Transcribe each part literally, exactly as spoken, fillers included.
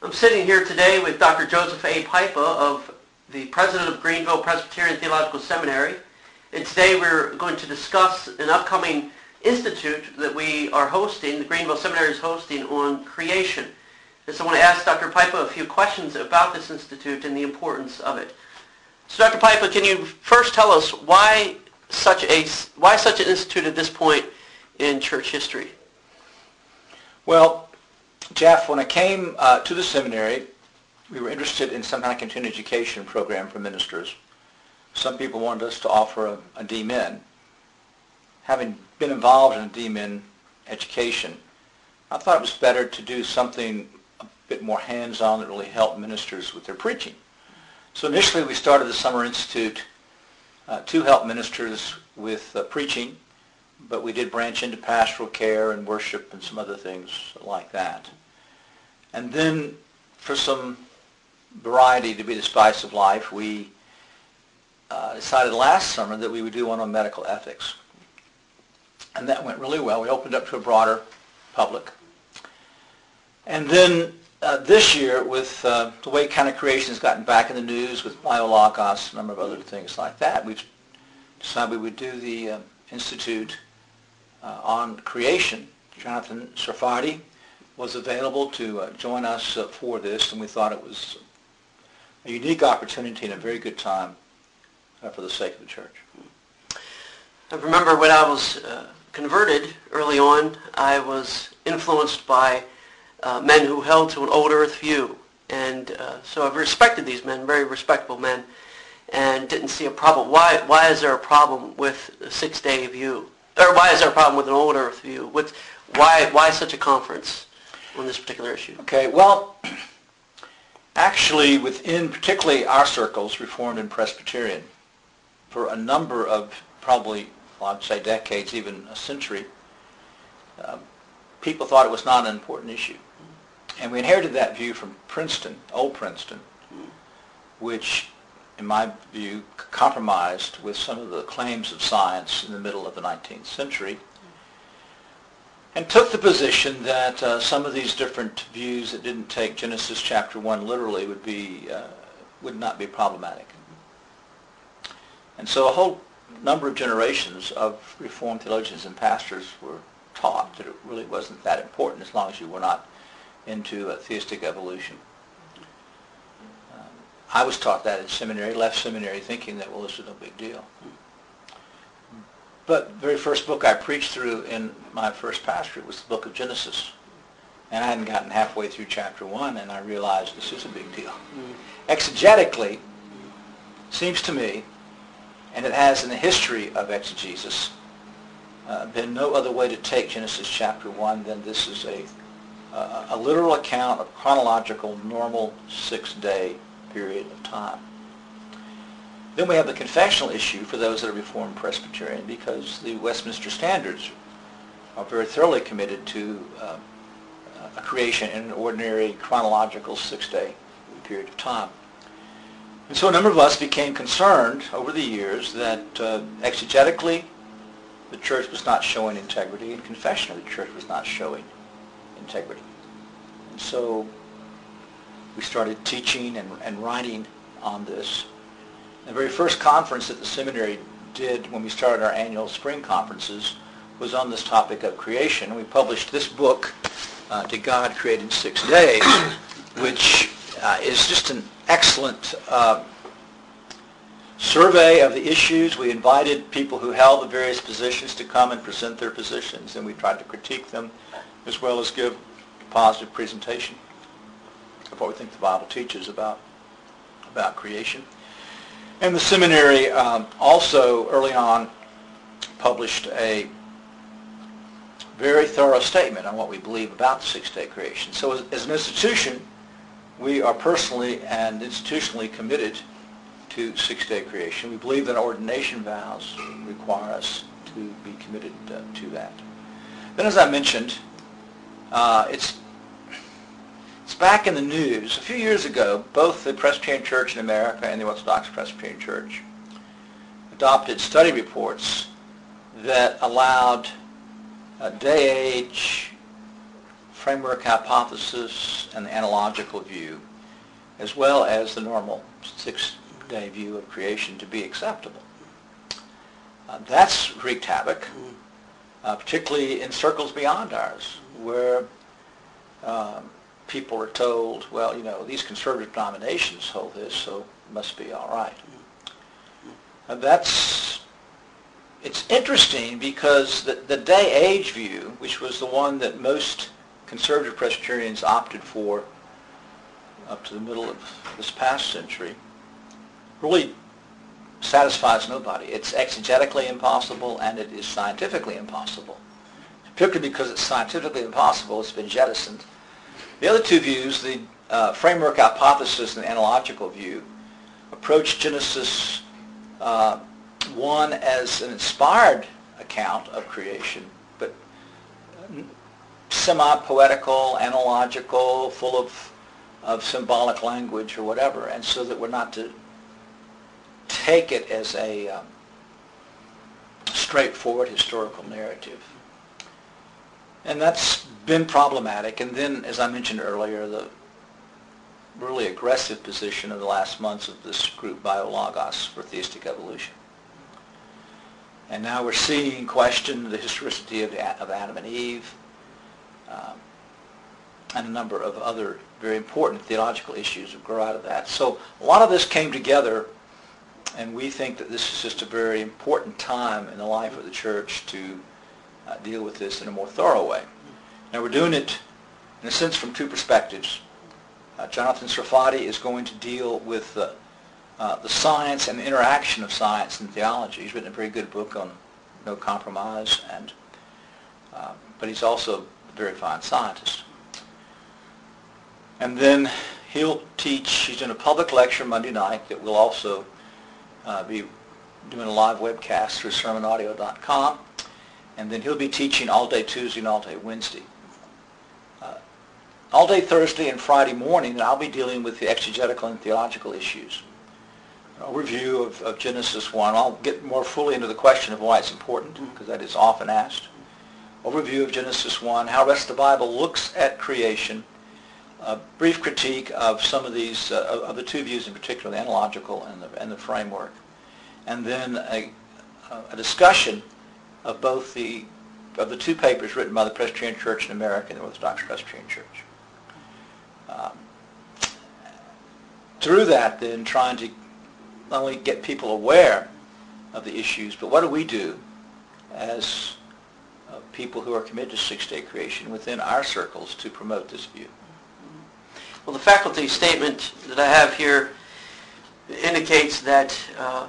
I'm sitting here today with Doctor Joseph A. Pipa, of the president of Greenville Presbyterian Theological Seminary. And today we're going to discuss an upcoming institute that we are hosting, the Greenville Seminary is hosting, on creation. And so I want to ask Doctor Pipa a few questions about this institute and the importance of it. So Doctor Pipa, can you first tell us why such a why such an institute at this point in church history? Well, Jeff, when I came uh, to the seminary, we were interested in some kind of continuing education program for ministers. Some people wanted us to offer a, a D Min. Having been involved in a D Min education, I thought it was better to do something a bit more hands-on that really helped ministers with their preaching. So initially we started the Summer Institute uh, to help ministers with uh, preaching, but we did branch into pastoral care and worship and some other things like that. And then, for some variety to be the spice of life, we uh, decided last summer that we would do one on medical ethics. And that went really well. We opened up to a broader public. And then uh, this year, with uh, the way kind of creation has gotten back in the news with Biologos, a number of other things like that, we've decided we would do the uh, Institute uh, on Creation. Jonathan Sarfati was available to uh, join us uh, for this, and we thought it was a unique opportunity and a very good time uh, for the sake of the church. I remember when I was uh, converted early on, I was influenced by uh, men who held to an old earth view. And uh, so I've respected these men, very respectable men, and didn't see a problem. Why, why is there a problem with a six-day view? Or why is there a problem with an old earth view? With, why, why such a conference on this particular issue? Okay, well, actually within particularly our circles, Reformed and Presbyterian, for a number of probably, well, I'd say decades, even a century, uh, people thought it was not an important issue. And we inherited that view from Princeton, old Princeton, which, in my view, compromised with some of the claims of science in the middle of the nineteenth century, and took the position that uh, some of these different views that didn't take Genesis chapter one literally would be uh, would not be problematic. And so a whole number of generations of Reformed theologians and pastors were taught that it really wasn't that important as long as you were not into uh, theistic evolution. Um, I was taught that in seminary, left seminary thinking that, well, this is no big deal. But the very first book I preached through in my first pastorate was the book of Genesis. And I hadn't gotten halfway through chapter one, and I realized this is a big deal. Mm. Exegetically, seems to me, and it has in the history of exegesis, uh, been no other way to take Genesis chapter one than this is a, uh, a literal account of chronological, normal, six-day period of time. Then we have the confessional issue for those that are Reformed Presbyterian, because the Westminster Standards are very thoroughly committed to uh, a creation in an ordinary chronological six-day period of time. And so a number of us became concerned over the years that uh, exegetically the church was not showing integrity, and confessionally the church was not showing integrity. And so we started teaching and, and writing on this. The very first conference that the seminary did when we started our annual spring conferences was on this topic of creation. We published this book, uh, Did God Create in Six Days, which uh, is just an excellent uh, survey of the issues. We invited people who held the various positions to come and present their positions, and we tried to critique them as well as give a positive presentation of what we think the Bible teaches about, about creation. And the seminary um, also early on published a very thorough statement on what we believe about the six-day creation. So as, as an institution, we are personally and institutionally committed to six-day creation. We believe that ordination vows require us to be committed uh, to that. Then, as I mentioned, uh, it's It's back in the news. A few years ago, both the Presbyterian Church in America and the Orthodox Presbyterian Church adopted study reports that allowed uh, day age framework hypothesis and the analogical view, as well as the normal six-day view of creation, to be acceptable. Uh, that's wreaked havoc, uh, particularly in circles beyond ours, where um, people are told, well, you know, these conservative denominations hold this, so it must be all right. Uh, that's, it's interesting because the, the day-age view, which was the one that most conservative Presbyterians opted for up to the middle of this past century, really satisfies nobody. It's exegetically impossible and it is scientifically impossible. Particularly because it's scientifically impossible, it's been jettisoned. The other two views, the uh, framework hypothesis and the analogical view, approach Genesis uh, one as an inspired account of creation, but semi-poetical, analogical, full of, of symbolic language or whatever, and so that we're not to take it as a um, straightforward historical narrative. And that's been problematic. And then, as I mentioned earlier, the really aggressive position of the last months of this group, Biologos, for theistic evolution. And now we're seeing question the historicity of, of Adam and Eve, um, and a number of other very important theological issues that grow out of that. So a lot of this came together, and we think that this is just a very important time in the life of the church to uh, deal with this in a more thorough way. Now we're doing it, in a sense, from two perspectives. Uh, Jonathan Sarfati is going to deal with uh, uh, the science and the interaction of science and theology. He's written a very good book on No Compromise, and uh, but he's also a very fine scientist. And then he'll teach, he's doing a public lecture Monday night that will also uh, be doing a live webcast through sermon audio dot com. And then he'll be teaching all day Tuesday and all day Wednesday. Uh, all day Thursday and Friday morning, and I'll be dealing with the exegetical and theological issues. An overview of, of Genesis one. I'll get more fully into the question of why it's important, because that is often asked. Overview of Genesis one, how the rest of the Bible looks at creation, a brief critique of some of these, uh, of the two views in particular, the analogical and the, and the framework, and then a, a discussion of both the, of the two papers written by the Presbyterian Church in America and the Orthodox Presbyterian Church. Um, through that, then, trying to not only get people aware of the issues, but what do we do as uh, people who are committed to six-day creation within our circles to promote this view? Well, the faculty statement that I have here indicates that uh,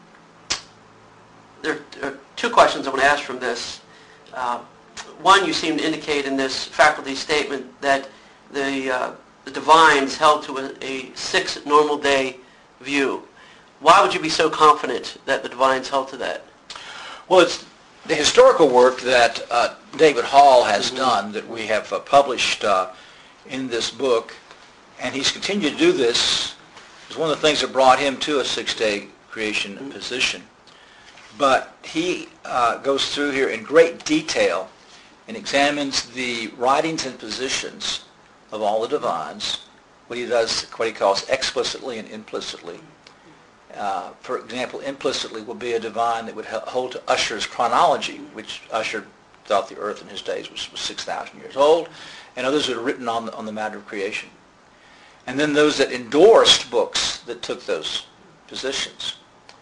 there are two questions I want to ask from this. Uh, one, you seem to indicate in this faculty statement that the, uh, the divines held to a, a six normal day view. Why would you be so confident that the divines held to that? Well, it's the historical work that uh, David Hall has mm-hmm. done that we have uh, published uh, in this book, and he's continued to do this. It's one of the things that brought him to a six-day creation mm-hmm. position. But he uh, goes through here in great detail and examines the writings and positions of all the divines, what he does, what he calls explicitly and implicitly. Uh, for example, implicitly will be a divine that would hold to Ussher's chronology, which Ussher thought the earth in his days was, was six thousand years old, and others that are written on the, on the matter of creation. And then those that endorsed books that took those positions.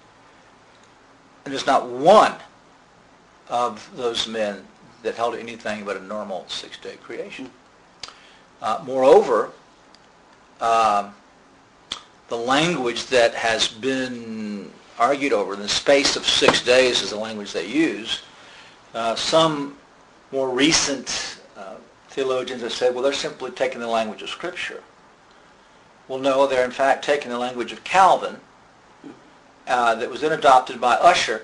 And there's not one of those men that held anything but a normal six-day creation. Uh, moreover, uh, the language that has been argued over in the space of six days is the language they use. Uh, some more recent uh, theologians have said, well, they're simply taking the language of Scripture. Well, no, they're in fact taking the language of Calvin, Uh, that was then adopted by Ussher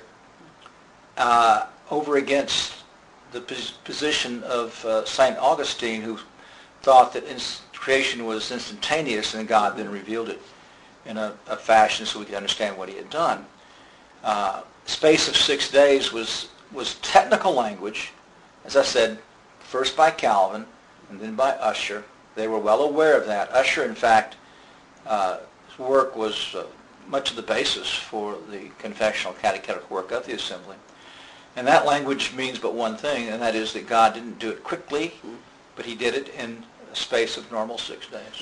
uh, over against the pos- position of uh, Saint Augustine, who thought that ins- creation was instantaneous and God then revealed it in a, a fashion so we could understand what he had done. Uh, space of six days was, was technical language, as I said, first by Calvin, and then by Usher. They were well aware of that. Usher, in fact, uh, his work was uh, much of the basis for the confessional catechetical work of the Assembly. And that language means but one thing, and that is that God didn't do it quickly, but he did it in a space of normal six days.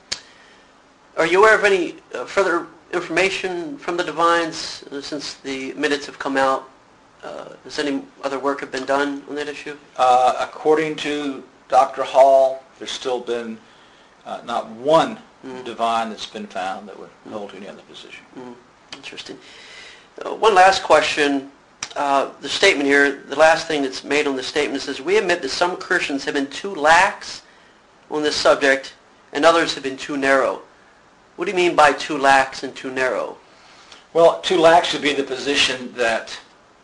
Are you aware of any uh, further information from the Divines uh, since the minutes have come out? Uh, has any other work have been done on that issue? Uh, according to Doctor Hall, there's still been uh, not one mm. divine that's been found that would mm. hold any other position. Mm. Interesting. Uh, one last question. Uh, the statement here, the last thing that's made on the statement says, we admit that some Christians have been too lax on this subject and others have been too narrow. What do you mean by too lax and too narrow? Well, too lax would be the position that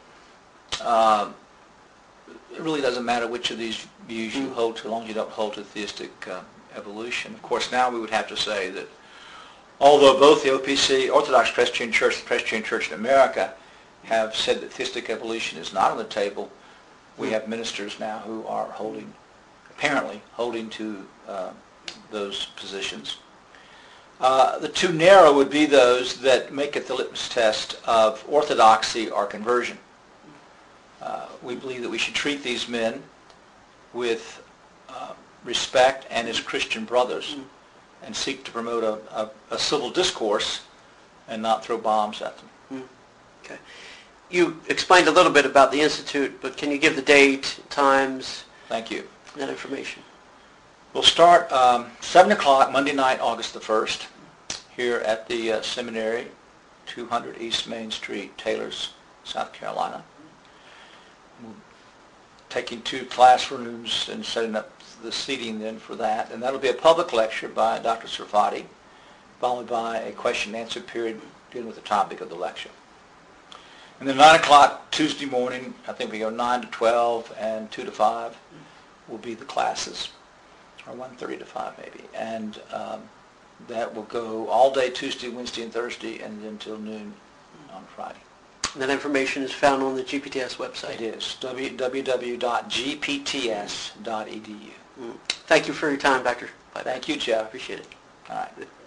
uh, it really doesn't matter which of these views you mm. hold to, as long as you don't hold to theistic uh, evolution. Of course, now we would have to say that although both the O P C, Orthodox Presbyterian Church, the Presbyterian Church in America, have said that theistic evolution is not on the table, we have ministers now who are holding, apparently holding to uh, those positions. Uh, the too narrow would be those that make it the litmus test of orthodoxy or conversion. Uh, we believe that we should treat these men with uh, respect and as Christian brothers mm. and seek to promote a, a, a civil discourse and not throw bombs at them. Mm. Okay. You explained a little bit about the Institute, but can you give the date, times? Thank you. That information. We'll start um, seven o'clock Monday night, August the first, here at the uh, seminary, two hundred East Main Street, Taylors, South Carolina. We're taking two classrooms and setting up the seating then for that. And that'll be a public lecture by Doctor Servati, followed by a question and answer period dealing with the topic of the lecture. And then nine o'clock Tuesday morning, I think we go nine to twelve and two to five will be the classes, or one thirty to five maybe. And um, that will go all day Tuesday, Wednesday, and Thursday, and then till noon on Friday. And that information is found on the G P T S website. It is, w w w dot g p t s dot e d u. Mm. Thank you for your time, Doctor Piper. Thank you, Jeff. Appreciate it. All right.